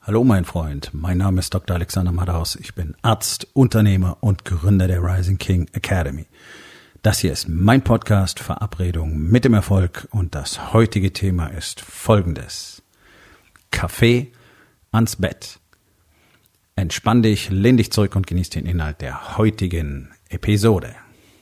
Hallo mein Freund, mein Name ist Dr. Alexander Madaus. Ich bin Arzt, Unternehmer und Gründer der Rising King Academy. Das hier ist mein Podcast Verabredung mit dem Erfolg und das heutige Thema ist folgendes. Kaffee ans Bett. Entspann dich, lehn dich zurück und genieß den Inhalt der heutigen Episode.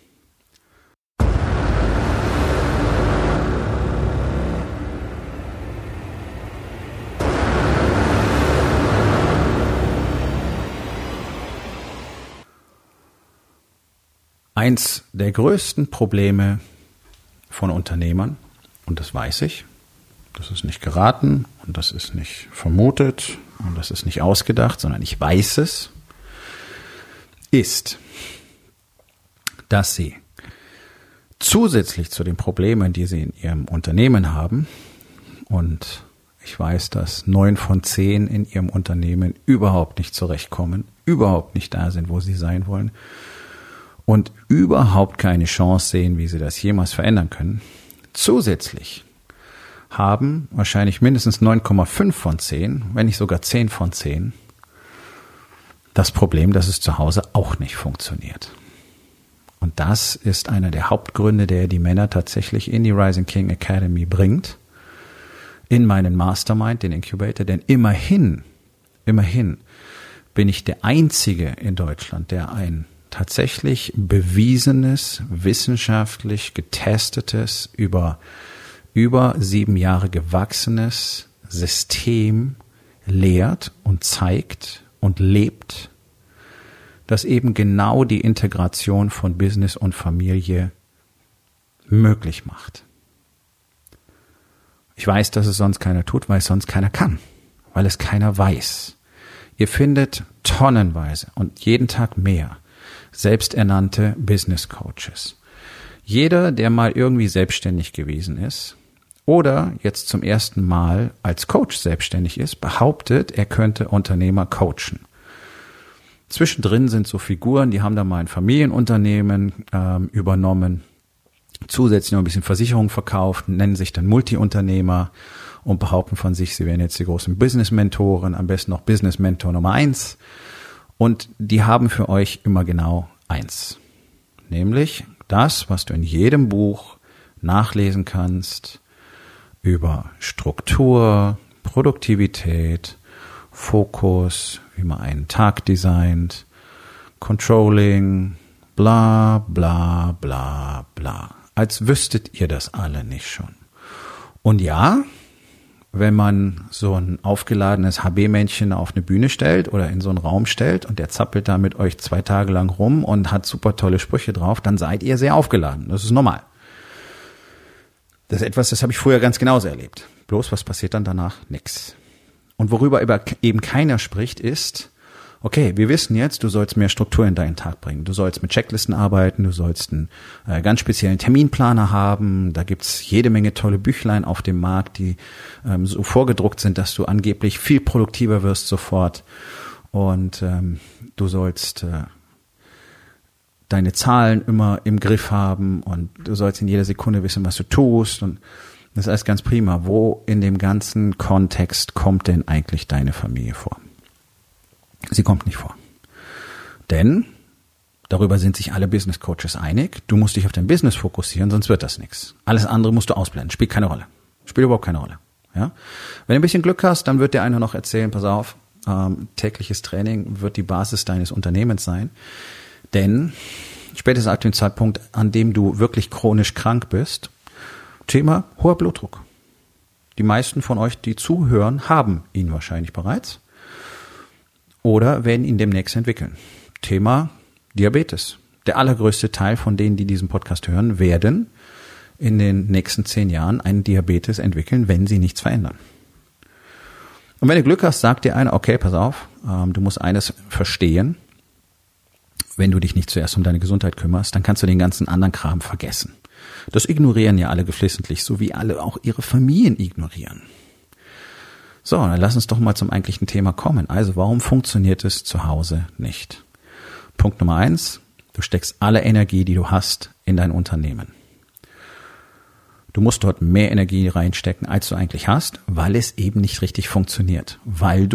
Eins der größten Probleme von Unternehmern, und das weiß ich, das ist nicht geraten und das ist nicht vermutet und das ist nicht ausgedacht, sondern ich weiß es, ist, dass sie zusätzlich zu den Problemen, die sie in ihrem Unternehmen haben, und ich weiß, dass 9 von 10 in ihrem Unternehmen überhaupt nicht zurechtkommen, überhaupt nicht da sind, wo sie sein wollen, und überhaupt keine Chance sehen, wie sie das jemals verändern können. Zusätzlich haben wahrscheinlich mindestens 9,5 von 10, wenn nicht sogar 10 von 10, das Problem, dass es zu Hause auch nicht funktioniert. Und das ist einer der Hauptgründe, der die Männer tatsächlich in die Rising King Academy bringt, in meinen Mastermind, den Incubator, denn immerhin bin ich der Einzige in Deutschland, der ein tatsächlich bewiesenes, wissenschaftlich getestetes, über 7 Jahre gewachsenes System lehrt und zeigt und lebt, das eben genau die Integration von Business und Familie möglich macht. Ich weiß, dass es sonst keiner tut, weil es sonst keiner kann, weil es keiner weiß. Ihr findet tonnenweise und jeden Tag mehr selbsternannte Business Coaches. Jeder, der mal irgendwie selbstständig gewesen ist oder jetzt zum ersten Mal als Coach selbstständig ist, behauptet, er könnte Unternehmer coachen. Zwischendrin sind so Figuren, die haben da mal ein Familienunternehmen übernommen, zusätzlich noch ein bisschen Versicherung verkauft, nennen sich dann Multiunternehmer und behaupten von sich, sie wären jetzt die großen Business-Mentoren, am besten noch Business-Mentor Nummer 1. Und die haben für euch immer genau eins, nämlich das, was du in jedem Buch nachlesen kannst über Struktur, Produktivität, Fokus, wie man einen Tag designt, Controlling, bla bla bla bla. Als wüsstet ihr das alle nicht schon. Und ja, wenn man so ein aufgeladenes HB-Männchen auf eine Bühne stellt oder in so einen Raum stellt und der zappelt da mit euch 2 Tage lang rum und hat super tolle Sprüche drauf, dann seid ihr sehr aufgeladen. Das ist normal. Das ist etwas, das habe ich früher ganz genauso erlebt. Bloß, was passiert dann danach? Nix. Und worüber eben keiner spricht, ist, okay, wir wissen jetzt, du sollst mehr Struktur in deinen Tag bringen. Du sollst mit Checklisten arbeiten, du sollst einen ganz speziellen Terminplaner haben. Da gibt's jede Menge tolle Büchlein auf dem Markt, die so vorgedruckt sind, dass du angeblich viel produktiver wirst sofort. Und du sollst deine Zahlen immer im Griff haben und du sollst in jeder Sekunde wissen, was du tust. Und das ist alles ganz prima. Wo in dem ganzen Kontext kommt denn eigentlich deine Familie vor? Sie kommt nicht vor. Denn darüber sind sich alle Business Coaches einig. Du musst dich auf dein Business fokussieren, sonst wird das nichts. Alles andere musst du ausblenden. Spielt keine Rolle. Spielt überhaupt keine Rolle. Ja? Wenn du ein bisschen Glück hast, dann wird dir einer noch erzählen, pass auf, tägliches Training wird die Basis deines Unternehmens sein. Denn spätestens ab dem Zeitpunkt, an dem du wirklich chronisch krank bist, Thema hoher Blutdruck. Die meisten von euch, die zuhören, haben ihn wahrscheinlich bereits. Oder werden ihn demnächst entwickeln. Thema Diabetes. Der allergrößte Teil von denen, die diesen Podcast hören, werden in den nächsten 10 Jahren einen Diabetes entwickeln, wenn sie nichts verändern. Und wenn du Glück hast, sagt dir einer, okay, pass auf, du musst eines verstehen. Wenn du dich nicht zuerst um deine Gesundheit kümmerst, dann kannst du den ganzen anderen Kram vergessen. Das ignorieren ja alle geflissentlich, so wie alle auch ihre Familien ignorieren. So, dann lass uns doch mal zum eigentlichen Thema kommen. Also, warum funktioniert es zu Hause nicht? Punkt Nummer 1, du steckst alle Energie, die du hast, in dein Unternehmen. Du musst dort mehr Energie reinstecken, als du eigentlich hast, weil es eben nicht richtig funktioniert. Weil du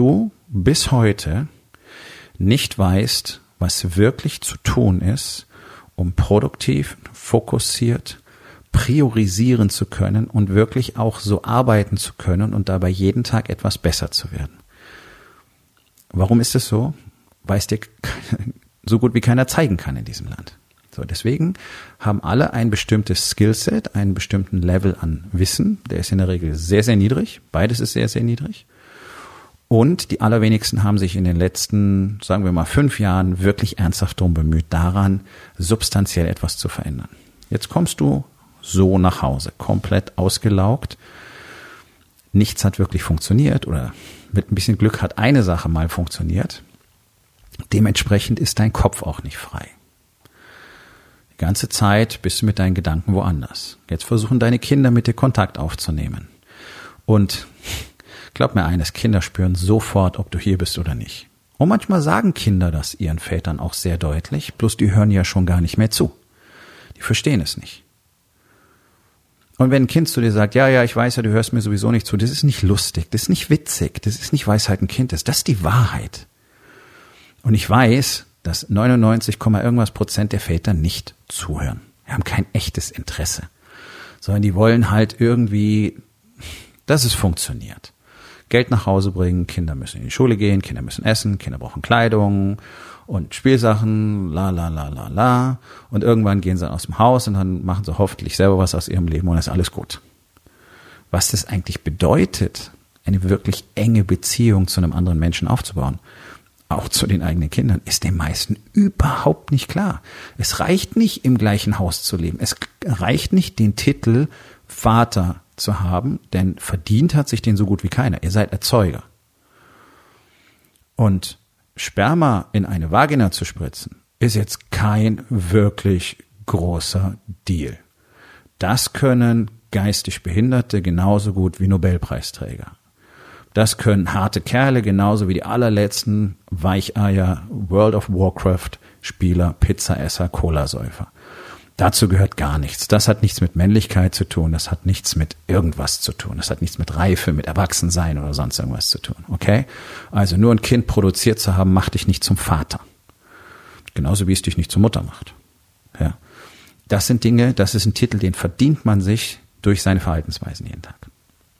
bis heute nicht weißt, was wirklich zu tun ist, um produktiv, fokussiert, priorisieren zu können und wirklich auch so arbeiten zu können und dabei jeden Tag etwas besser zu werden. Warum ist es so? Weil es dir so gut wie keiner zeigen kann in diesem Land. So, deswegen haben alle ein bestimmtes Skillset, einen bestimmten Level an Wissen. Der ist in der Regel sehr, sehr niedrig. Beides ist sehr, sehr niedrig. Und die allerwenigsten haben sich in den letzten, sagen wir mal, 5 Jahren wirklich ernsthaft darum bemüht, daran substanziell etwas zu verändern. Jetzt kommst du so nach Hause, komplett ausgelaugt. Nichts hat wirklich funktioniert oder mit ein bisschen Glück hat eine Sache mal funktioniert. Dementsprechend ist dein Kopf auch nicht frei. Die ganze Zeit bist du mit deinen Gedanken woanders. Jetzt versuchen deine Kinder mit dir Kontakt aufzunehmen. Und glaub mir eines, Kinder spüren sofort, ob du hier bist oder nicht. Und manchmal sagen Kinder das ihren Vätern auch sehr deutlich, bloß die hören ja schon gar nicht mehr zu. Die verstehen es nicht. Und wenn ein Kind zu dir sagt, ja, ich weiß ja, du hörst mir sowieso nicht zu, das ist nicht lustig, das ist nicht witzig, das ist nicht, weil es halt ein Kind ist, das ist die Wahrheit. Und ich weiß, dass 99, irgendwas % der Väter nicht zuhören. Die haben kein echtes Interesse, sondern die wollen halt irgendwie, dass es funktioniert. Geld nach Hause bringen, Kinder müssen in die Schule gehen, Kinder müssen essen, Kinder brauchen Kleidung und Spielsachen, la. Und irgendwann gehen sie aus dem Haus und dann machen sie hoffentlich selber was aus ihrem Leben und ist alles gut. Was das eigentlich bedeutet, eine wirklich enge Beziehung zu einem anderen Menschen aufzubauen, auch zu den eigenen Kindern, ist den meisten überhaupt nicht klar. Es reicht nicht, im gleichen Haus zu leben. Es reicht nicht, den Titel Vater zu haben, denn verdient hat sich den so gut wie keiner. Ihr seid Erzeuger. Und Sperma in eine Vagina zu spritzen, ist jetzt kein wirklich großer Deal. Das können geistig Behinderte genauso gut wie Nobelpreisträger. Das können harte Kerle genauso wie die allerletzten Weicheier, World of Warcraft Spieler, Pizzaesser, Cola-Säufer. Dazu gehört gar nichts. Das hat nichts mit Männlichkeit zu tun. Das hat nichts mit irgendwas zu tun. Das hat nichts mit Reife, mit Erwachsensein oder sonst irgendwas zu tun. Okay? Also nur ein Kind produziert zu haben, macht dich nicht zum Vater. Genauso wie es dich nicht zur Mutter macht. Ja. Das sind Dinge, das ist ein Titel, den verdient man sich durch seine Verhaltensweisen jeden Tag.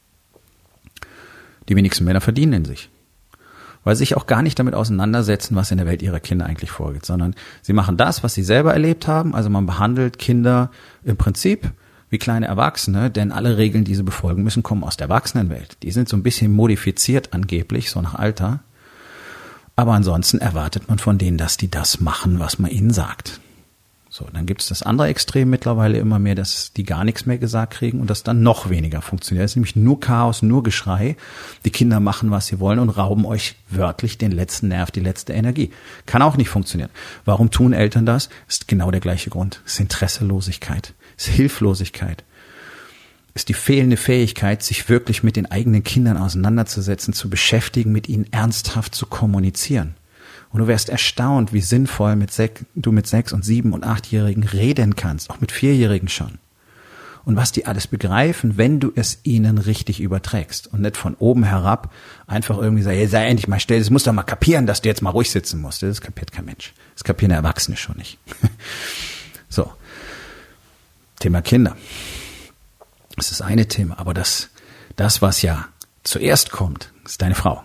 Die wenigsten Männer verdienen ihn sich. Weil sie sich auch gar nicht damit auseinandersetzen, was in der Welt ihrer Kinder eigentlich vorgeht, sondern sie machen das, was sie selber erlebt haben. Also man behandelt Kinder im Prinzip wie kleine Erwachsene, denn alle Regeln, die sie befolgen müssen, kommen aus der Erwachsenenwelt. Die sind so ein bisschen modifiziert angeblich, so nach Alter. Aber ansonsten erwartet man von denen, dass die das machen, was man ihnen sagt. So, dann gibt es das andere Extrem mittlerweile immer mehr, dass die gar nichts mehr gesagt kriegen und das dann noch weniger funktioniert. Es ist nämlich nur Chaos, nur Geschrei. Die Kinder machen, was sie wollen und rauben euch wörtlich den letzten Nerv, die letzte Energie. Kann auch nicht funktionieren. Warum tun Eltern das? Ist genau der gleiche Grund. Es ist Interesselosigkeit, es ist Hilflosigkeit. Es ist die fehlende Fähigkeit, sich wirklich mit den eigenen Kindern auseinanderzusetzen, zu beschäftigen, mit ihnen ernsthaft zu kommunizieren. Und du wärst erstaunt, wie sinnvoll du mit 6- und 7- und 8-Jährigen reden kannst, auch mit 4-Jährigen schon. Und was die alles begreifen, wenn du es ihnen richtig überträgst und nicht von oben herab einfach irgendwie sagst, hey, sei endlich mal still, das musst du doch mal kapieren, dass du jetzt mal ruhig sitzen musst. Das kapiert kein Mensch. Das kapieren Erwachsene schon nicht. So, Thema Kinder. Das ist eine Thema, aber das, was ja zuerst kommt, ist deine Frau.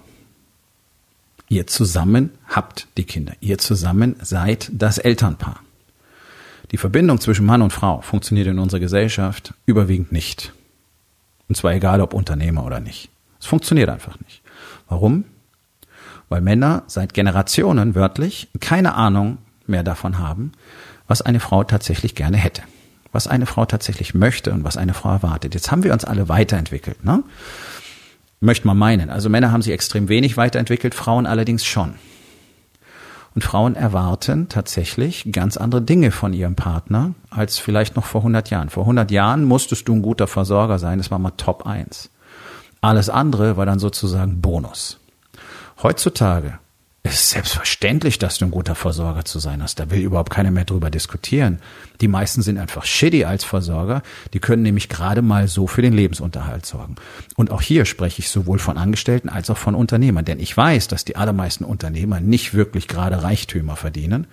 Ihr zusammen habt die Kinder. Ihr zusammen seid das Elternpaar. Die Verbindung zwischen Mann und Frau funktioniert in unserer Gesellschaft überwiegend nicht. Und zwar egal, ob Unternehmer oder nicht. Es funktioniert einfach nicht. Warum? Weil Männer seit Generationen wörtlich keine Ahnung mehr davon haben, was eine Frau tatsächlich gerne hätte. Was eine Frau tatsächlich möchte und was eine Frau erwartet. Jetzt haben wir uns alle weiterentwickelt, ne? Möchte man meinen. Also Männer haben sich extrem wenig weiterentwickelt, Frauen allerdings schon. Und Frauen erwarten tatsächlich ganz andere Dinge von ihrem Partner als vielleicht noch vor 100 Jahren. Vor 100 Jahren musstest du ein guter Versorger sein, das war mal Top 1. Alles andere war dann sozusagen Bonus. Heutzutage Es ist selbstverständlich, dass du ein guter Versorger zu sein hast. Da will überhaupt keiner mehr drüber diskutieren. Die meisten sind einfach shitty als Versorger. Die können nämlich gerade mal so für den Lebensunterhalt sorgen. Und auch hier spreche ich sowohl von Angestellten als auch von Unternehmern. Denn ich weiß, dass die allermeisten Unternehmer nicht wirklich gerade Reichtümer verdienen.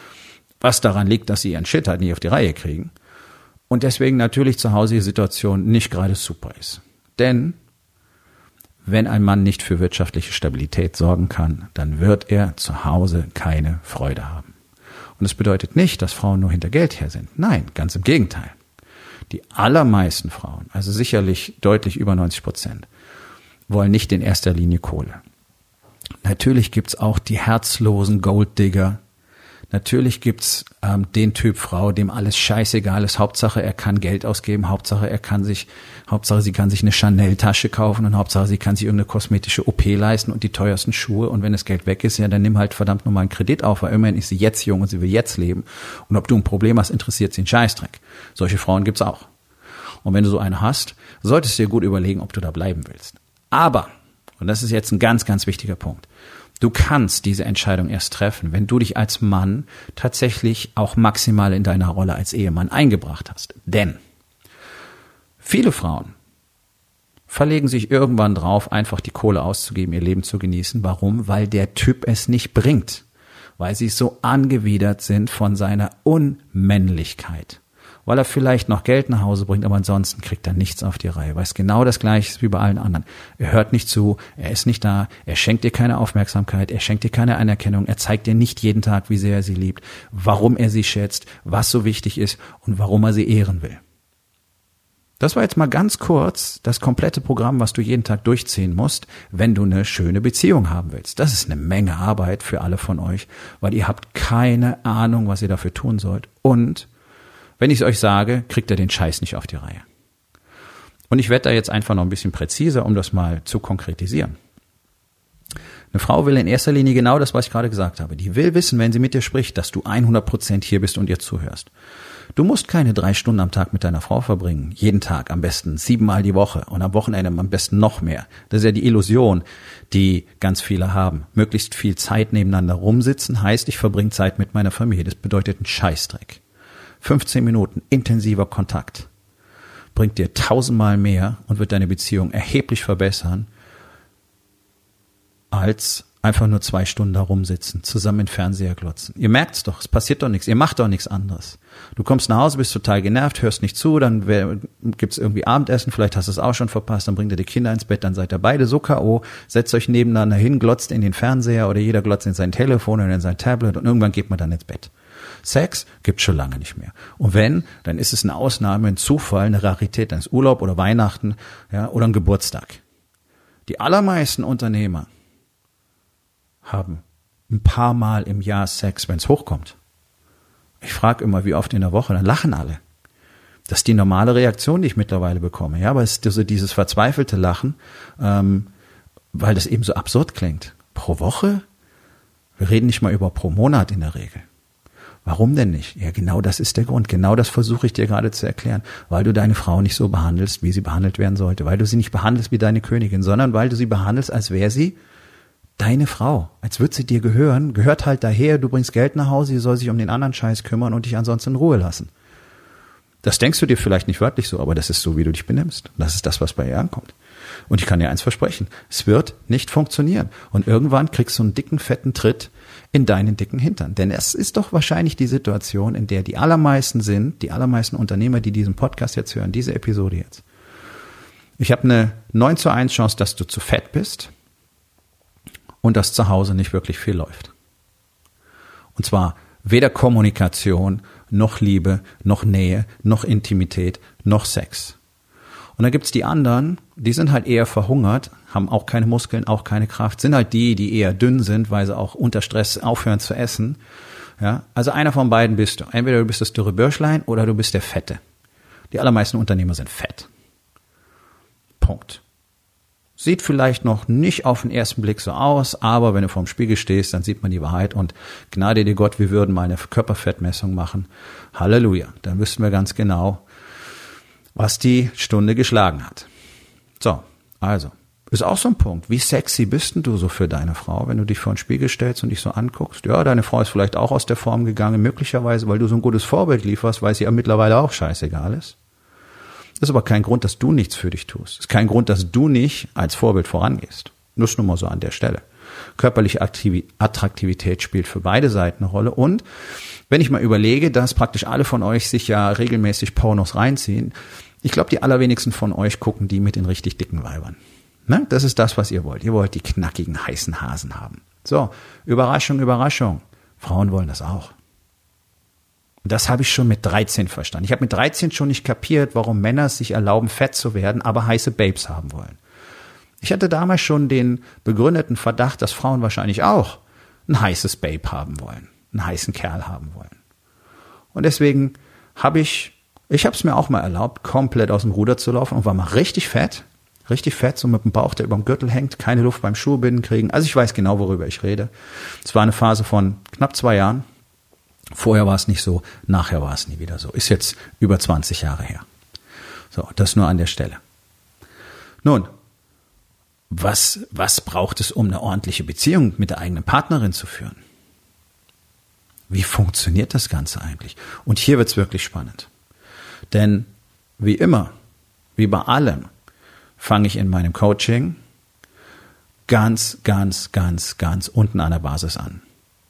Was daran liegt, dass sie ihren Shit halt nicht auf die Reihe kriegen. Und deswegen natürlich zu Hause die Situation nicht gerade super ist. Denn wenn ein Mann nicht für wirtschaftliche Stabilität sorgen kann, dann wird er zu Hause keine Freude haben. Und das bedeutet nicht, dass Frauen nur hinter Geld her sind. Nein, ganz im Gegenteil. Die allermeisten Frauen, also sicherlich deutlich über 90%, wollen nicht in erster Linie Kohle. Natürlich gibt's auch die herzlosen Golddigger. Natürlich gibt's den Typ Frau, dem alles scheißegal ist. Hauptsache, er kann Geld ausgeben. Hauptsache, sie kann sich eine Chanel-Tasche kaufen und Hauptsache, sie kann sich irgendeine kosmetische OP leisten und die teuersten Schuhe. Und wenn das Geld weg ist, ja, dann nimm halt verdammt nochmal einen Kredit auf, weil immerhin ist sie jetzt jung und sie will jetzt leben. Und ob du ein Problem hast, interessiert sie einen Scheißdreck. Solche Frauen gibt's auch. Und wenn du so eine hast, solltest du dir gut überlegen, ob du da bleiben willst. Aber, und das ist jetzt ein ganz, ganz wichtiger Punkt, du kannst diese Entscheidung erst treffen, wenn du dich als Mann tatsächlich auch maximal in deiner Rolle als Ehemann eingebracht hast. Denn viele Frauen verlegen sich irgendwann drauf, einfach die Kohle auszugeben, ihr Leben zu genießen. Warum? Weil der Typ es nicht bringt. Weil sie so angewidert sind von seiner Unmännlichkeit. Weil er vielleicht noch Geld nach Hause bringt, aber ansonsten kriegt er nichts auf die Reihe. Weil es genau das Gleiche ist wie bei allen anderen. Er hört nicht zu, er ist nicht da, er schenkt dir keine Aufmerksamkeit, er schenkt dir keine Anerkennung, er zeigt dir nicht jeden Tag, wie sehr er sie liebt, warum er sie schätzt, was so wichtig ist und warum er sie ehren will. Das war jetzt mal ganz kurz das komplette Programm, was du jeden Tag durchziehen musst, wenn du eine schöne Beziehung haben willst. Das ist eine Menge Arbeit für alle von euch, weil ihr habt keine Ahnung, was ihr dafür tun sollt. Und wenn ich es euch sage, kriegt ihr den Scheiß nicht auf die Reihe. Und ich werde da jetzt einfach noch ein bisschen präziser, um das mal zu konkretisieren. Eine Frau will in erster Linie genau das, was ich gerade gesagt habe. Die will wissen, wenn sie mit dir spricht, dass du 100% hier bist und ihr zuhörst. Du musst keine 3 Stunden am Tag mit deiner Frau verbringen. Jeden Tag, am besten 7-mal die Woche und am Wochenende am besten noch mehr. Das ist ja die Illusion, die ganz viele haben. Möglichst viel Zeit nebeneinander rumsitzen heißt, ich verbringe Zeit mit meiner Familie. Das bedeutet einen Scheißdreck. 15 Minuten intensiver Kontakt bringt dir 1000-mal mehr und wird deine Beziehung erheblich verbessern, als einfach nur 2 Stunden da rumsitzen, zusammen in den Fernseher glotzen. Ihr merkt's doch, es passiert doch nichts, ihr macht doch nichts anderes. Du kommst nach Hause, bist total genervt, hörst nicht zu, dann gibt's irgendwie Abendessen, vielleicht hast du es auch schon verpasst, dann bringt ihr die Kinder ins Bett, dann seid ihr beide so K.O., setzt euch nebeneinander hin, glotzt in den Fernseher oder jeder glotzt in sein Telefon oder in sein Tablet und irgendwann geht man dann ins Bett. Sex gibt's schon lange nicht mehr. Und wenn, dann ist es eine Ausnahme, ein Zufall, eine Rarität, dann ist Urlaub oder Weihnachten, ja, oder ein Geburtstag. Die allermeisten Unternehmer haben ein paar Mal im Jahr Sex, wenn es hochkommt. Ich frage immer, wie oft in der Woche, dann lachen alle. Das ist die normale Reaktion, die ich mittlerweile bekomme. Ja, aber es ist so dieses verzweifelte Lachen, weil das eben so absurd klingt. Pro Woche? Wir reden nicht mal über pro Monat in der Regel. Warum denn nicht? Ja, genau das ist der Grund. Genau das versuche ich dir gerade zu erklären. Weil du deine Frau nicht so behandelst, wie sie behandelt werden sollte. Weil du sie nicht behandelst wie deine Königin, sondern weil du sie behandelst, als wäre sie deine Frau. Als würde sie dir gehören. Gehört halt daher, du bringst Geld nach Hause, sie soll sich um den anderen Scheiß kümmern und dich ansonsten in Ruhe lassen. Das denkst du dir vielleicht nicht wörtlich so, aber das ist so, wie du dich benimmst. Das ist das, was bei ihr ankommt. Und ich kann dir eins versprechen. Es wird nicht funktionieren. Und irgendwann kriegst du einen dicken, fetten Tritt in deinen dicken Hintern. Denn es ist doch wahrscheinlich die Situation, in der die allermeisten sind, die allermeisten Unternehmer, die diesen Podcast jetzt hören, diese Episode jetzt. Ich habe eine 9:1 Chance, dass du zu fett bist und dass zu Hause nicht wirklich viel läuft. Und zwar weder Kommunikation, noch Liebe, noch Nähe, noch Intimität, noch Sex. Und dann gibt's die anderen, die sind halt eher verhungert, haben auch keine Muskeln, auch keine Kraft, sind halt die eher dünn sind, weil sie auch unter Stress aufhören zu essen. Ja, also einer von beiden bist du. Entweder du bist das dürre Bürschlein oder du bist der Fette. Die allermeisten Unternehmer sind fett. Punkt. Sieht vielleicht noch nicht auf den ersten Blick so aus, aber wenn du vorm Spiegel stehst, dann sieht man die Wahrheit und Gnade dir Gott, wir würden mal eine Körperfettmessung machen. Halleluja. Dann wüssten wir ganz genau, was die Stunde geschlagen hat. So, also, Ist auch so ein Punkt. Wie sexy bist denn du so für deine Frau, wenn du dich vor den Spiegel stellst und dich so anguckst? Ja, deine Frau ist vielleicht auch aus der Form gegangen, möglicherweise, weil du so ein gutes Vorbild lieferst, weil es ihr mittlerweile auch scheißegal ist. Das ist aber kein Grund, dass du nichts für dich tust. Das ist kein Grund, dass du nicht als Vorbild vorangehst. Nur nur mal so an der Stelle. Körperliche Attraktivität spielt für beide Seiten eine Rolle. Und wenn ich mal überlege, dass praktisch alle von euch sich ja regelmäßig Pornos reinziehen, ich glaube, die allerwenigsten von euch gucken die mit den richtig dicken Weibern. Ne? Das ist das, was ihr wollt. Ihr wollt die knackigen, heißen Hasen haben. So, Überraschung, Überraschung. Frauen wollen das auch. Und das habe ich schon mit 13 verstanden. Ich habe mit 13 schon nicht kapiert, warum Männer es sich erlauben, fett zu werden, aber heiße Babes haben wollen. Ich hatte damals schon den begründeten Verdacht, dass Frauen wahrscheinlich auch ein heißes Babe haben wollen, einen heißen Kerl haben wollen. Und deswegen habe ich habe es mir auch mal erlaubt, komplett aus dem Ruder zu laufen und war mal richtig fett, so mit dem Bauch, der über dem Gürtel hängt, keine Luft beim Schuhbinden kriegen. Also ich weiß genau, worüber ich rede. Es war eine Phase von knapp 2 Jahren. Vorher war es nicht so, nachher war es nie wieder so. Ist jetzt über 20 Jahre her. So, das nur an der Stelle. Nun, was braucht es, um eine ordentliche Beziehung mit der eigenen Partnerin zu führen? Wie funktioniert das Ganze eigentlich? Und hier wird's wirklich spannend. Denn wie immer, wie bei allem, fange ich in meinem Coaching ganz unten an der Basis an.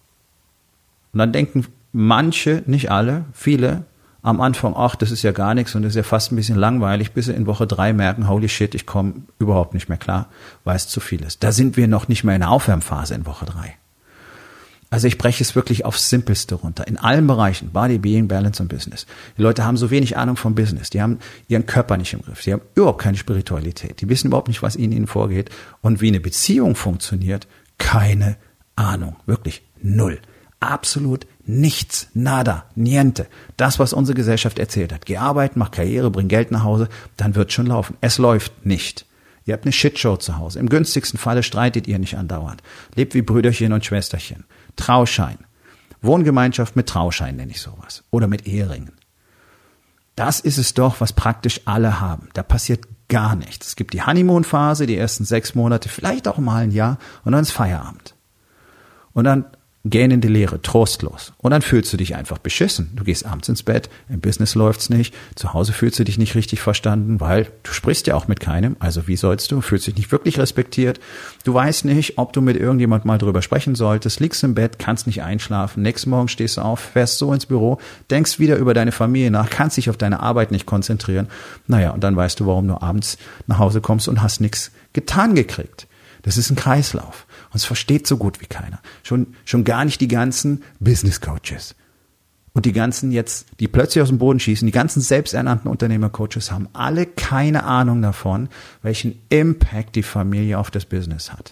Und dann denken manche, nicht alle, viele am Anfang, ach, das ist ja gar nichts und das ist ja fast ein bisschen langweilig, bis sie in Woche 3 merken, holy shit, ich komme überhaupt nicht mehr klar, weil es zu viel ist. Da sind wir noch nicht mehr in der Aufwärmphase in Woche 3. Also ich breche es wirklich aufs Simpelste runter. In allen Bereichen, Body, Being, Balance und Business. Die Leute haben so wenig Ahnung vom Business. Die haben ihren Körper nicht im Griff. Die haben überhaupt keine Spiritualität. Die wissen überhaupt nicht, was in ihnen vorgeht. Und wie eine Beziehung funktioniert, keine Ahnung. Wirklich null. Absolut nichts. Nada. Niente. Das, was unsere Gesellschaft erzählt hat. Geh arbeiten, mach Karriere, bring Geld nach Hause, dann wird schon laufen. Es läuft nicht. Ihr habt eine Shitshow zu Hause. Im günstigsten Falle streitet ihr nicht andauernd. Lebt wie Brüderchen und Schwesterchen. Trauschein. Wohngemeinschaft mit Trauschein nenne ich sowas. Oder mit Eheringen. Das ist es doch, was praktisch alle haben. Da passiert gar nichts. Es gibt die Honeymoon-Phase, die ersten 6 Monate, vielleicht auch mal ein Jahr und dann ist Feierabend. Und dann gähnende Leere, trostlos. Und dann fühlst du dich einfach beschissen. Du gehst abends ins Bett, im Business läuft's nicht, zu Hause fühlst du dich nicht richtig verstanden, weil du sprichst ja auch mit keinem. Also wie sollst du? Fühlst dich nicht wirklich respektiert. Du weißt nicht, ob du mit irgendjemand mal drüber sprechen solltest, liegst im Bett, kannst nicht einschlafen. Nächsten Morgen stehst du auf, fährst so ins Büro, denkst wieder über deine Familie nach, kannst dich auf deine Arbeit nicht konzentrieren. Naja, und dann weißt du, warum du abends nach Hause kommst und hast nichts getan gekriegt. Das ist ein Kreislauf. Und es versteht so gut wie keiner. Schon gar nicht die ganzen Business Coaches. Und die ganzen jetzt, die plötzlich aus dem Boden schießen, die ganzen selbsternannten Unternehmer-Coaches haben alle keine Ahnung davon, welchen Impact die Familie auf das Business hat.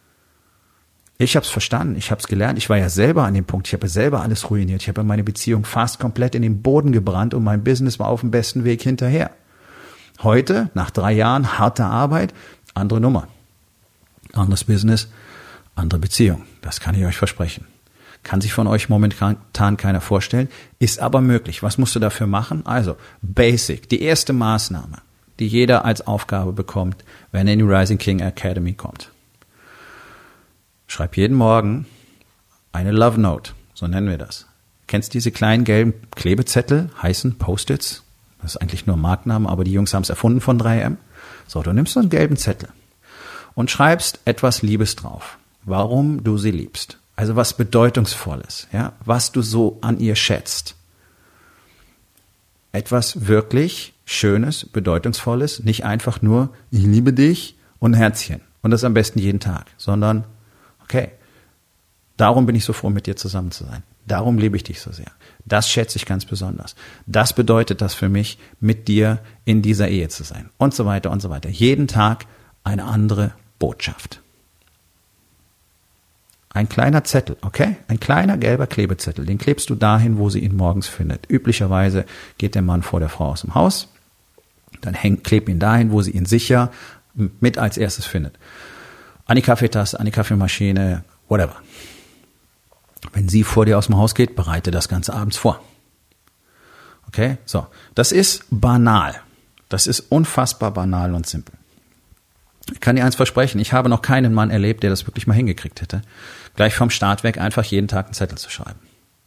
Ich habe es verstanden, ich habe es gelernt, ich war ja selber an dem Punkt, ich habe ja selber alles ruiniert, ich habe meine Beziehung fast komplett in den Boden gebrannt und mein Business war auf dem besten Weg hinterher. Heute, nach 3 Jahren harter Arbeit, andere Nummer. Anderes Business, andere Beziehung. Das kann ich euch versprechen. Kann sich von euch momentan keiner vorstellen, ist aber möglich. Was musst du dafür machen? Also, Basic, die erste Maßnahme, die jeder als Aufgabe bekommt, wenn er in die Rising King Academy kommt. Schreib jeden Morgen eine Love Note, so nennen wir das. Kennst diese kleinen gelben Klebezettel, heißen Post-its? Das ist eigentlich nur ein Markenname, aber die Jungs haben es erfunden von 3M. So, du nimmst so einen gelben Zettel und schreibst etwas Liebes drauf, warum du sie liebst. Also was Bedeutungsvolles, ja, was du so an ihr schätzt. Etwas wirklich Schönes, Bedeutungsvolles, nicht einfach nur, ich liebe dich und ein Herzchen. Und das am besten jeden Tag, sondern, okay, darum bin ich so froh, mit dir zusammen zu sein. Darum liebe ich dich so sehr. Das schätze ich ganz besonders. Das bedeutet das für mich, mit dir in dieser Ehe zu sein. Und so weiter und so weiter. Jeden Tag eine andere Botschaft. Ein kleiner Zettel, okay? Ein kleiner gelber Klebezettel. Den klebst du dahin, wo sie ihn morgens findet. Üblicherweise geht der Mann vor der Frau aus dem Haus. Dann kleb ihn dahin, wo sie ihn sicher mit als erstes findet. An die Kaffeetasse, an die Kaffeemaschine, whatever. Wenn sie vor dir aus dem Haus geht, bereite das Ganze abends vor. Okay? So. Das ist banal. Das ist unfassbar banal und simpel. Ich kann dir eins versprechen, ich habe noch keinen Mann erlebt, der das wirklich mal hingekriegt hätte, gleich vom Start weg einfach jeden Tag einen Zettel zu schreiben.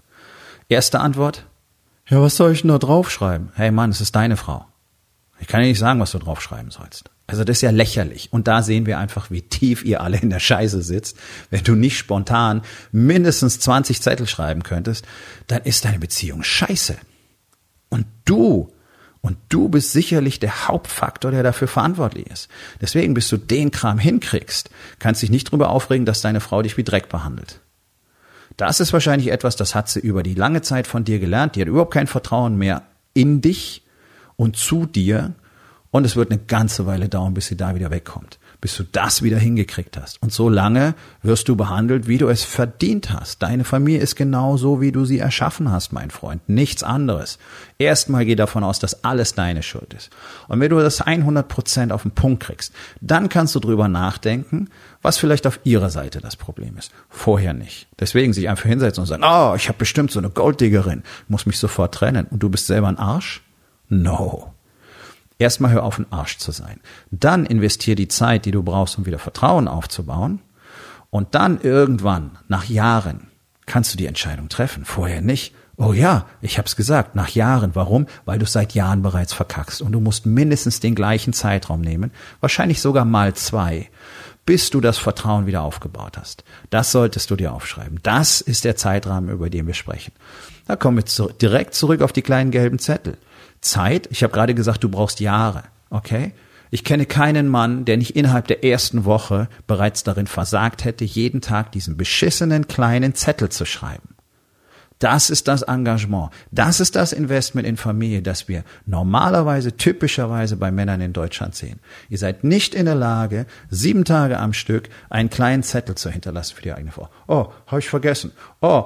Erste Antwort, ja, was soll ich denn da draufschreiben? Hey Mann, es ist deine Frau. Ich kann dir nicht sagen, was du draufschreiben sollst. Also das ist ja lächerlich. Und da sehen wir einfach, wie tief ihr alle in der Scheiße sitzt. Wenn du nicht spontan mindestens 20 Zettel schreiben könntest, dann ist deine Beziehung scheiße. Und du bist sicherlich der Hauptfaktor, der dafür verantwortlich ist. Deswegen, bis du den Kram hinkriegst, kannst dich nicht drüber aufregen, dass deine Frau dich wie Dreck behandelt. Das ist wahrscheinlich etwas, das hat sie über die lange Zeit von dir gelernt. Die hat überhaupt kein Vertrauen mehr in dich und zu dir. Und es wird eine ganze Weile dauern, bis sie da wieder wegkommt. Bis du das wieder hingekriegt hast. Und so lange wirst du behandelt, wie du es verdient hast. Deine Familie ist genau so, wie du sie erschaffen hast, mein Freund. Nichts anderes. Erstmal geh davon aus, dass alles deine Schuld ist. Und wenn du das 100% auf den Punkt kriegst, dann kannst du drüber nachdenken, was vielleicht auf ihrer Seite das Problem ist. Vorher nicht. Deswegen sich einfach hinsetzen und sagen, oh, ich habe bestimmt so eine Golddiggerin, muss mich sofort trennen. Und du bist selber ein Arsch? No. Erstmal hör auf, ein Arsch zu sein. Dann investier die Zeit, die du brauchst, um wieder Vertrauen aufzubauen. Und dann irgendwann, nach Jahren, kannst du die Entscheidung treffen. Vorher nicht. Oh ja, ich hab's gesagt, nach Jahren. Warum? Weil du seit Jahren bereits verkackst. Und du musst mindestens den gleichen Zeitraum nehmen, wahrscheinlich sogar mal 2, bis du das Vertrauen wieder aufgebaut hast. Das solltest du dir aufschreiben. Das ist der Zeitrahmen, über den wir sprechen. Da kommen wir direkt zurück auf die kleinen gelben Zettel. Zeit, ich habe gerade gesagt, du brauchst Jahre, okay? Ich kenne keinen Mann, der nicht innerhalb der ersten Woche bereits darin versagt hätte, jeden Tag diesen beschissenen kleinen Zettel zu schreiben. Das ist das Engagement, das ist das Investment in Familie, das wir normalerweise, typischerweise bei Männern in Deutschland sehen. Ihr seid nicht in der Lage, 7 Tage am Stück einen kleinen Zettel zu hinterlassen für die eigene Frau. Oh, habe ich vergessen. Oh,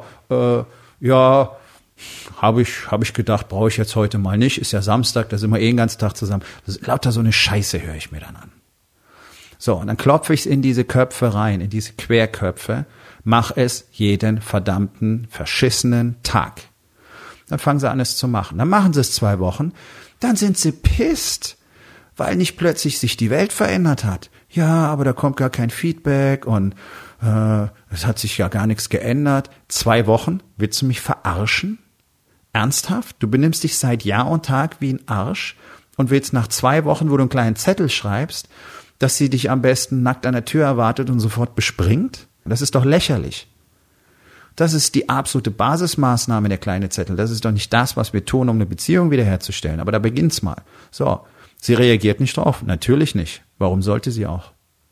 ja, habe ich gedacht, brauche ich jetzt heute mal nicht. Ist ja Samstag, da sind wir den ganzen Tag zusammen. Lauter so eine Scheiße höre ich mir dann an. So, und dann klopfe ich es in diese Köpfe rein, in diese Querköpfe. Mach es jeden verdammten, verschissenen Tag. Dann fangen sie an, es zu machen. Dann machen sie es 2 Wochen. Dann sind sie pisst, weil nicht plötzlich sich die Welt verändert hat. Ja, aber da kommt gar kein Feedback und es hat sich ja gar nichts geändert. 2 Wochen? Willst du mich verarschen? Ernsthaft? Du benimmst dich seit Jahr und Tag wie ein Arsch und willst nach 2 Wochen, wo du einen kleinen Zettel schreibst, dass sie dich am besten nackt an der Tür erwartet und sofort bespringt? Das ist doch lächerlich. Das ist die absolute Basismaßnahme, der kleine Zettel. Das ist doch nicht das, was wir tun, um eine Beziehung wiederherzustellen. Aber da beginnt's mal. So, sie reagiert nicht drauf. Natürlich nicht. Warum sollte sie auch?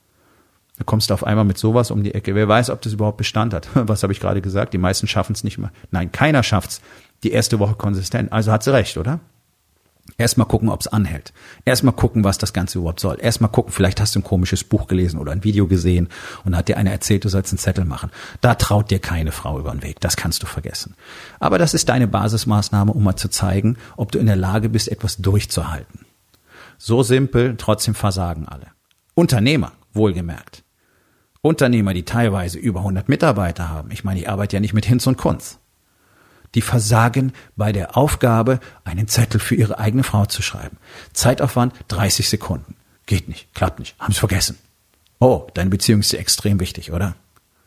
Da kommst du auf einmal mit sowas um die Ecke. Wer weiß, ob das überhaupt Bestand hat. Was habe ich gerade gesagt? Die meisten schaffen es nicht mal. Nein, keiner schafft's die erste Woche konsistent. Also hat sie recht, oder? Erstmal gucken, ob es anhält. Erstmal gucken, was das Ganze überhaupt soll. Erstmal gucken, vielleicht hast du ein komisches Buch gelesen oder ein Video gesehen und hat dir einer erzählt, du sollst einen Zettel machen. Da traut dir keine Frau über den Weg. Das kannst du vergessen. Aber das ist deine Basismaßnahme, um mal zu zeigen, ob du in der Lage bist, etwas durchzuhalten. So simpel, trotzdem versagen alle. Unternehmer, wohlgemerkt. Unternehmer, die teilweise über 100 Mitarbeiter haben. Ich meine, ich arbeite ja nicht mit Hinz und Kunz. Die versagen bei der Aufgabe, einen Zettel für ihre eigene Frau zu schreiben. Zeitaufwand 30 Sekunden. Geht nicht, klappt nicht, haben es vergessen. Oh, deine Beziehung ist dir extrem wichtig, oder?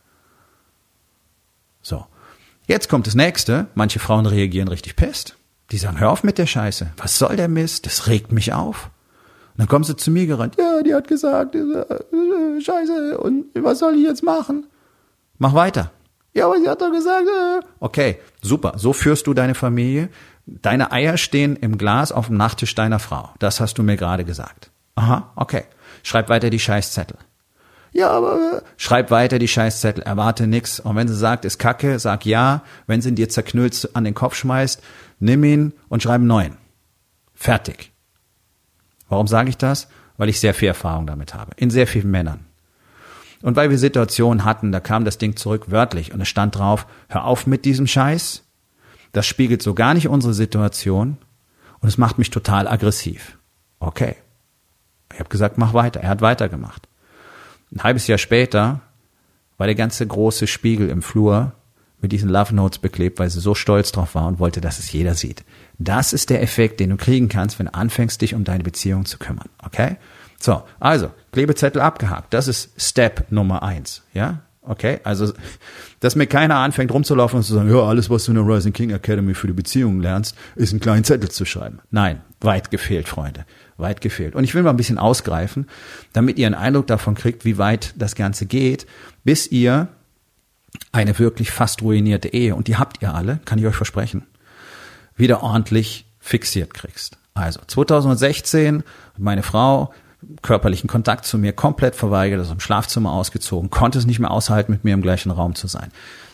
So, jetzt kommt das Nächste. Manche Frauen reagieren richtig pisst. Die sagen, hör auf mit der Scheiße. Was soll der Mist? Das regt mich auf. Und dann kommen sie zu mir gerannt. Ja, die hat gesagt, Scheiße, und was soll ich jetzt machen? Mach weiter. Ja, aber sie hat doch gesagt, Okay, super. So führst du deine Familie. Deine Eier stehen im Glas auf dem Nachttisch deiner Frau. Das hast du mir gerade gesagt. Aha, okay. Schreib weiter die Scheißzettel. Ja, aber schreib weiter die Scheißzettel. Erwarte nix. Und wenn sie sagt, ist Kacke, sag ja. Wenn sie ihn dir zerknüllt an den Kopf schmeißt, nimm ihn und schreib einen neuen. Fertig. Warum sage ich das? Weil ich sehr viel Erfahrung damit habe. In sehr vielen Männern. Und weil wir Situationen hatten, da kam das Ding zurück wörtlich und es stand drauf, hör auf mit diesem Scheiß. Das spiegelt so gar nicht unsere Situation und es macht mich total aggressiv. Okay. Ich habe gesagt, mach weiter. Er hat weitergemacht. Ein halbes Jahr später war der ganze große Spiegel im Flur mit diesen Love Notes beklebt, weil sie so stolz drauf war und wollte, dass es jeder sieht. Das ist der Effekt, den du kriegen kannst, wenn du anfängst, dich um deine Beziehung zu kümmern. Okay? So, also, Klebezettel abgehakt. Das ist Step Nummer 1, ja? Okay, also, dass mir keiner anfängt rumzulaufen und zu sagen, ja, alles, was du in der Rising King Academy für die Beziehungen lernst, ist einen kleinen Zettel zu schreiben. Nein, weit gefehlt, Freunde, weit gefehlt. Und ich will mal ein bisschen ausgreifen, damit ihr einen Eindruck davon kriegt, wie weit das Ganze geht, bis ihr eine wirklich fast ruinierte Ehe, und die habt ihr alle, kann ich euch versprechen, wieder ordentlich fixiert kriegst. Also, 2016, meine Frau körperlichen Kontakt zu mir komplett verweigert, also im Schlafzimmer ausgezogen, konnte es nicht mehr aushalten, mit mir im gleichen Raum zu sein.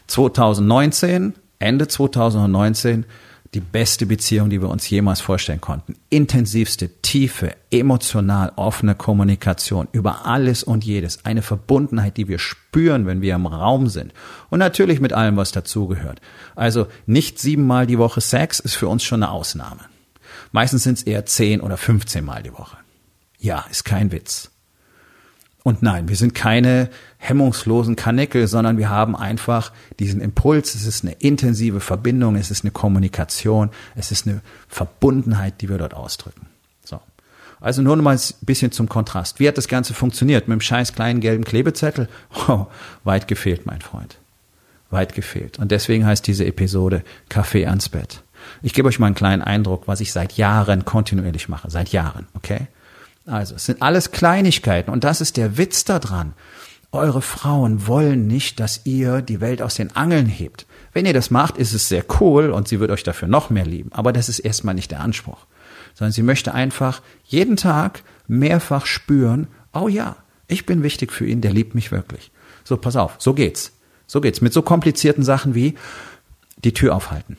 2019, Ende 2019, die beste Beziehung, die wir uns jemals vorstellen konnten. Intensivste, tiefe, emotional offene Kommunikation über alles und jedes. Eine Verbundenheit, die wir spüren, wenn wir im Raum sind. Und natürlich mit allem, was dazugehört. Also nicht 7-mal die Woche Sex ist für uns schon eine Ausnahme. Meistens sind es eher 10 oder 15 Mal die Woche. Ja, ist kein Witz. Und nein, wir sind keine hemmungslosen Karnickel, sondern wir haben einfach diesen Impuls. Es ist eine intensive Verbindung, es ist eine Kommunikation, es ist eine Verbundenheit, die wir dort ausdrücken. So. Also nur noch mal ein bisschen zum Kontrast. Wie hat das Ganze funktioniert? Mit dem scheiß kleinen gelben Klebezettel? Oh, weit gefehlt, mein Freund. Weit gefehlt. Und deswegen heißt diese Episode Kaffee ans Bett. Ich gebe euch mal einen kleinen Eindruck, was ich seit Jahren kontinuierlich mache. Seit Jahren, okay? Also, es sind alles Kleinigkeiten und das ist der Witz daran. Eure Frauen wollen nicht, dass ihr die Welt aus den Angeln hebt. Wenn ihr das macht, ist es sehr cool und sie wird euch dafür noch mehr lieben. Aber das ist erstmal nicht der Anspruch. Sondern sie möchte einfach jeden Tag mehrfach spüren, oh ja, ich bin wichtig für ihn, der liebt mich wirklich. So, pass auf, so geht's. So geht's. Mit so komplizierten Sachen wie die Tür aufhalten.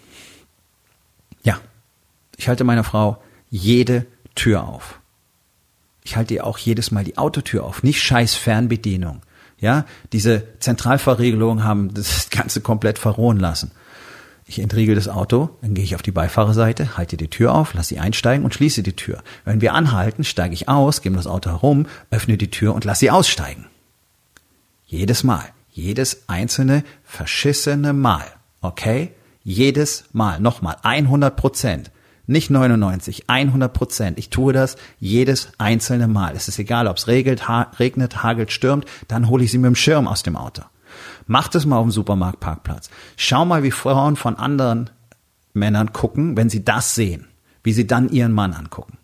Ja, ich halte meiner Frau jede Tür auf. Ich halte ihr auch jedes Mal die Autotür auf, nicht scheiß Fernbedienung. Ja, diese Zentralverriegelungen haben das Ganze komplett verrohen lassen. Ich entriegel das Auto, dann gehe ich auf die Beifahrerseite, halte die Tür auf, lasse sie einsteigen und schließe die Tür. Wenn wir anhalten, steige ich aus, gehe um das Auto herum, öffne die Tür und lasse sie aussteigen. Jedes Mal. Jedes einzelne verschissene Mal. Okay? Jedes Mal. Nochmal. 100%. Nicht 99, 100%. Ich tue das jedes einzelne Mal. Es ist egal, ob es regnet, hagelt, stürmt, dann hole ich sie mit dem Schirm aus dem Auto. Macht es mal auf dem Supermarktparkplatz. Schau mal, wie Frauen von anderen Männern gucken, wenn sie das sehen. Wie sie dann ihren Mann angucken.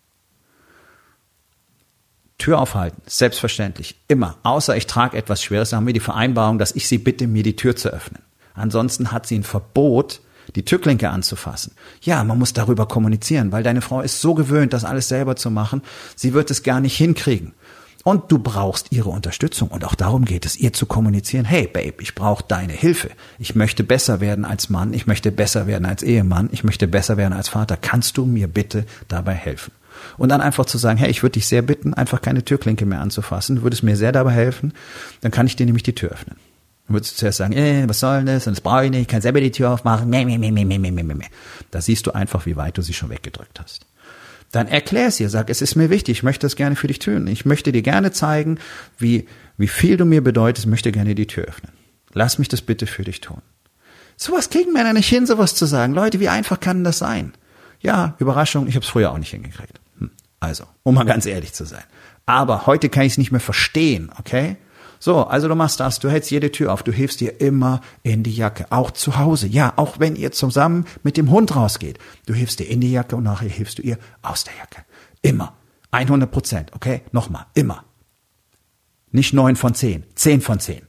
Tür aufhalten, selbstverständlich, immer. Außer ich trage etwas Schweres, haben wir die Vereinbarung, dass ich sie bitte, mir die Tür zu öffnen. Ansonsten hat sie ein Verbot, die Türklinke anzufassen. Ja, man muss darüber kommunizieren, weil deine Frau ist so gewöhnt, das alles selber zu machen, sie wird es gar nicht hinkriegen. Und du brauchst ihre Unterstützung. Und auch darum geht es, ihr zu kommunizieren. Hey, Babe, ich brauche deine Hilfe. Ich möchte besser werden als Mann. Ich möchte besser werden als Ehemann. Ich möchte besser werden als Vater. Kannst du mir bitte dabei helfen? Und dann einfach zu sagen, hey, ich würde dich sehr bitten, einfach keine Türklinke mehr anzufassen. Du würdest mir sehr dabei helfen. Dann kann ich dir nämlich die Tür öffnen. Dann würdest du zuerst sagen, was soll denn das? Und das brauche ich nicht. Ich kann selber die Tür aufmachen. Da siehst du einfach, wie weit du sie schon weggedrückt hast. Dann erklär es ihr, sag, es ist mir wichtig, ich möchte das gerne für dich tun. Ich möchte dir gerne zeigen, wie viel du mir bedeutest, ich möchte gerne die Tür öffnen. Lass mich das bitte für dich tun. Sowas kriegen Männer nicht hin, sowas zu sagen. Leute, wie einfach kann das sein? Ja, Überraschung, ich habe es früher auch nicht hingekriegt. Also, um mal ganz ehrlich zu sein. Aber heute kann ich es nicht mehr verstehen, okay? So, also du machst das, du hältst jede Tür auf, du hilfst dir immer in die Jacke, auch zu Hause. Ja, auch wenn ihr zusammen mit dem Hund rausgeht. Du hilfst dir in die Jacke und nachher hilfst du ihr aus der Jacke. Immer. 100%, okay? Nochmal, immer. Nicht 9 von 10, 10 von 10.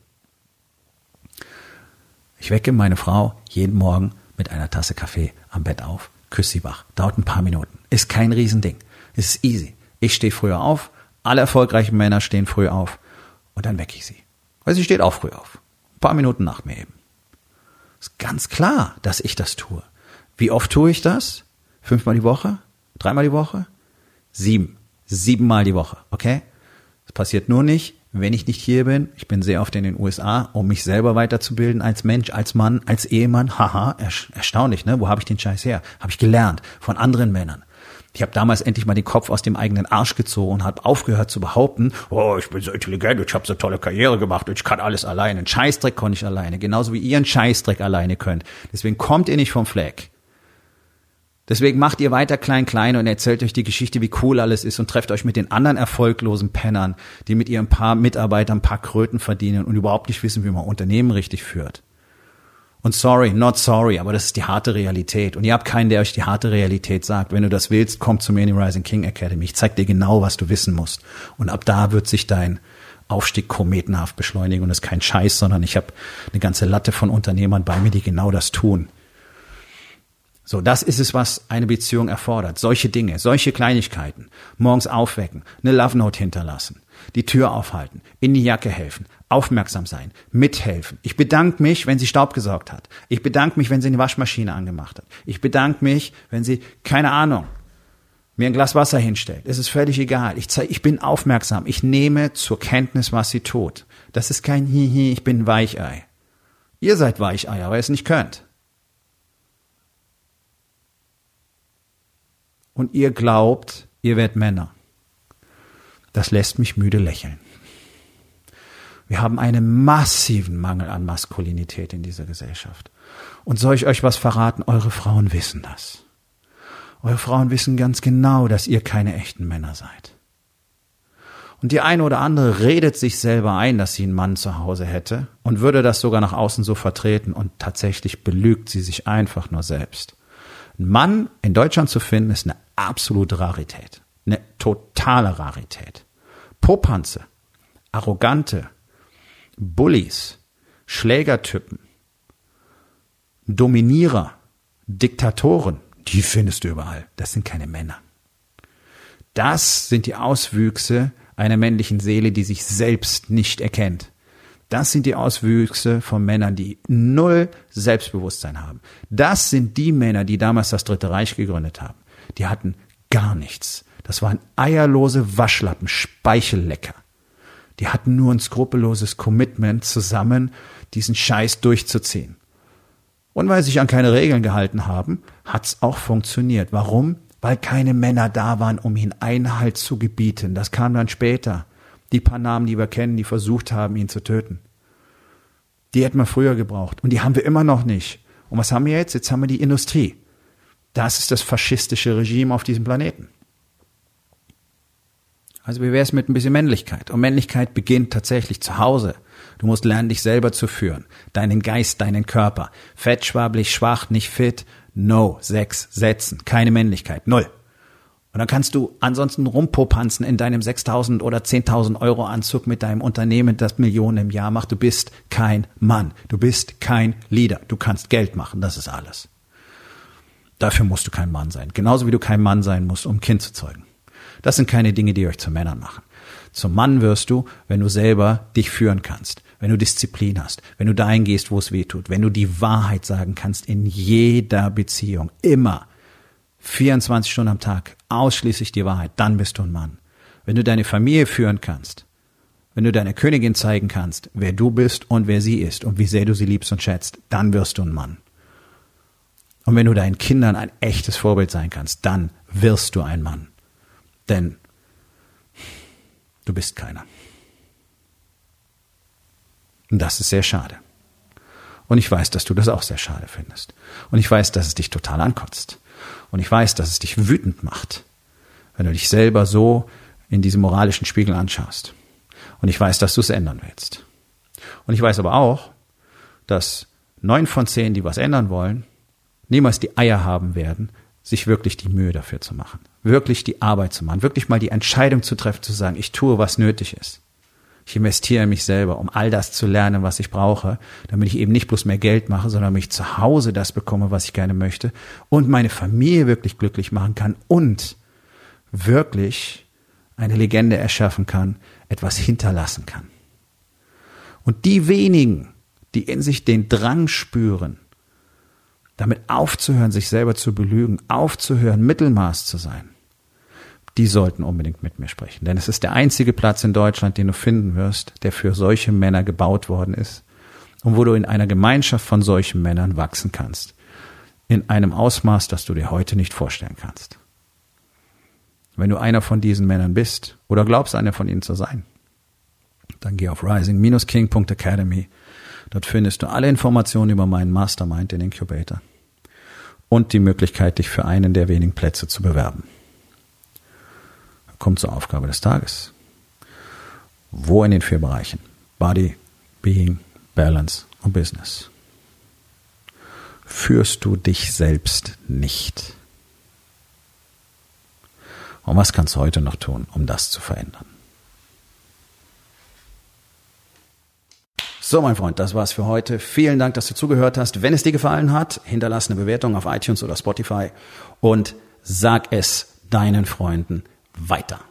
Ich wecke meine Frau jeden Morgen mit einer Tasse Kaffee am Bett auf, küsse sie wach. Dauert ein paar Minuten. Ist kein Riesending. Ist easy. Ich stehe früher auf, alle erfolgreichen Männer stehen früh auf. Und dann wecke ich sie. Weil sie steht auch früh auf. Ein paar Minuten nach mir eben. Ist ganz klar, dass ich das tue. Wie oft tue ich das? 5-mal die Woche? 3-mal die Woche? 7. 7-mal die Woche, okay? Das passiert nur nicht, wenn ich nicht hier bin. Ich bin sehr oft in den USA, um mich selber weiterzubilden als Mensch, als Mann, als Ehemann. Haha, erstaunlich, ne? Wo habe ich den Scheiß her? Habe ich gelernt von anderen Männern. Ich habe damals endlich mal den Kopf aus dem eigenen Arsch gezogen und habe aufgehört zu behaupten, oh, ich bin so intelligent, ich habe so tolle Karriere gemacht, ich kann alles alleine. Einen Scheißdreck konnte ich alleine, genauso wie ihr einen Scheißdreck alleine könnt. Deswegen kommt ihr nicht vom Fleck. Deswegen macht ihr weiter klein und erzählt euch die Geschichte, wie cool alles ist und trefft euch mit den anderen erfolglosen Pennern, die mit ihren paar Mitarbeitern ein paar Kröten verdienen und überhaupt nicht wissen, wie man Unternehmen richtig führt. Und sorry, not sorry, aber das ist die harte Realität. Und ihr habt keinen, der euch die harte Realität sagt. Wenn du das willst, komm zu mir in die Rising King Academy. Ich zeig dir genau, was du wissen musst. Und ab da wird sich dein Aufstieg kometenhaft beschleunigen. Und das ist kein Scheiß, sondern ich habe eine ganze Latte von Unternehmern bei mir, die genau das tun. So, das ist es, was eine Beziehung erfordert. Solche Dinge, solche Kleinigkeiten. Morgens aufwecken, eine Love Note hinterlassen, die Tür aufhalten, in die Jacke helfen, aufmerksam sein, mithelfen. Ich bedanke mich, wenn sie Staub gesaugt hat. Ich bedanke mich, wenn sie eine Waschmaschine angemacht hat. Ich bedanke mich, wenn sie, keine Ahnung, mir ein Glas Wasser hinstellt. Es ist völlig egal. Ich bin aufmerksam. Ich nehme zur Kenntnis, was sie tut. Das ist kein Hihi, ich bin ein Weichei. Ihr seid Weicheier, weil ihr es nicht könnt. Und ihr glaubt, ihr werdet Männer. Das lässt mich müde lächeln. Wir haben einen massiven Mangel an Maskulinität in dieser Gesellschaft. Und soll ich euch was verraten? Eure Frauen wissen das. Eure Frauen wissen ganz genau, dass ihr keine echten Männer seid. Und die eine oder andere redet sich selber ein, dass sie einen Mann zu Hause hätte und würde das sogar nach außen so vertreten und tatsächlich belügt sie sich einfach nur selbst. Ein Mann in Deutschland zu finden, ist eine absolute Rarität. Eine totale Rarität. Popanze, Arrogante, Bullies, Schlägertypen, Dominierer, Diktatoren, die findest du überall. Das sind keine Männer. Das sind die Auswüchse einer männlichen Seele, die sich selbst nicht erkennt. Das sind die Auswüchse von Männern, die null Selbstbewusstsein haben. Das sind die Männer, die damals das Dritte Reich gegründet haben. Die hatten gar nichts. Das waren eierlose Waschlappen, Speichellecker. Die hatten nur ein skrupelloses Commitment, zusammen diesen Scheiß durchzuziehen. Und weil sie sich an keine Regeln gehalten haben, hat's auch funktioniert. Warum? Weil keine Männer da waren, um ihnen Einhalt zu gebieten. Das kam dann später. Die paar Namen, die wir kennen, die versucht haben, ihn zu töten. Die hätten wir früher gebraucht. Und die haben wir immer noch nicht. Und was haben wir jetzt? Jetzt haben wir die Industrie. Das ist das faschistische Regime auf diesem Planeten. Also wie wäre es mit ein bisschen Männlichkeit? Und Männlichkeit beginnt tatsächlich zu Hause. Du musst lernen, dich selber zu führen. Deinen Geist, deinen Körper. Fett, schwabbelig, schwach, nicht fit. No. 6 Sätzen. Keine Männlichkeit. 0. Und dann kannst du ansonsten rumpopanzen in deinem 6.000 oder 10.000 Euro Anzug mit deinem Unternehmen, das Millionen im Jahr macht. Du bist kein Mann. Du bist kein Leader. Du kannst Geld machen. Das ist alles. Dafür musst du kein Mann sein. Genauso wie du kein Mann sein musst, um ein Kind zu zeugen. Das sind keine Dinge, die euch zu Männern machen. Zum Mann wirst du, wenn du selber dich führen kannst, wenn du Disziplin hast, wenn du dahin gehst, wo es weh tut, wenn du die Wahrheit sagen kannst in jeder Beziehung, immer, 24 Stunden am Tag, ausschließlich die Wahrheit, dann bist du ein Mann. Wenn du deine Familie führen kannst, wenn du deiner Königin zeigen kannst, wer du bist und wer sie ist und wie sehr du sie liebst und schätzt, dann wirst du ein Mann. Und wenn du deinen Kindern ein echtes Vorbild sein kannst, dann wirst du ein Mann. Denn du bist keiner. Und das ist sehr schade. Und ich weiß, dass du das auch sehr schade findest. Und ich weiß, dass es dich total ankotzt. Und ich weiß, dass es dich wütend macht, wenn du dich selber so in diesem moralischen Spiegel anschaust. Und ich weiß, dass du es ändern willst. Und ich weiß aber auch, dass 9 von 10, die was ändern wollen, niemals die Eier haben werden, sich wirklich die Mühe dafür zu machen. Wirklich die Arbeit zu machen. Wirklich mal die Entscheidung zu treffen, zu sagen, ich tue, was nötig ist. Ich investiere in mich selber, um all das zu lernen, was ich brauche, damit ich eben nicht bloß mehr Geld mache, sondern damit ich zu Hause das bekomme, was ich gerne möchte und meine Familie wirklich glücklich machen kann und wirklich eine Legende erschaffen kann, etwas hinterlassen kann. Und die wenigen, die in sich den Drang spüren, damit aufzuhören, sich selber zu belügen, aufzuhören, Mittelmaß zu sein, die sollten unbedingt mit mir sprechen. Denn es ist der einzige Platz in Deutschland, den du finden wirst, der für solche Männer gebaut worden ist und wo du in einer Gemeinschaft von solchen Männern wachsen kannst. In einem Ausmaß, das du dir heute nicht vorstellen kannst. Wenn du einer von diesen Männern bist oder glaubst, einer von ihnen zu sein, dann geh auf rising-king.academy. Dort findest du alle Informationen über meinen Mastermind, den Incubator. und die Möglichkeit, dich für einen der wenigen Plätze zu bewerben. Kommt zur Aufgabe des Tages. Wo in den 4 Bereichen? Body, Being, Balance und Business. Führst du dich selbst nicht? Und was kannst du heute noch tun, um das zu verändern? So, mein Freund, das war's für heute. Vielen Dank, dass du zugehört hast. Wenn es dir gefallen hat, hinterlass eine Bewertung auf iTunes oder Spotify und sag es deinen Freunden weiter.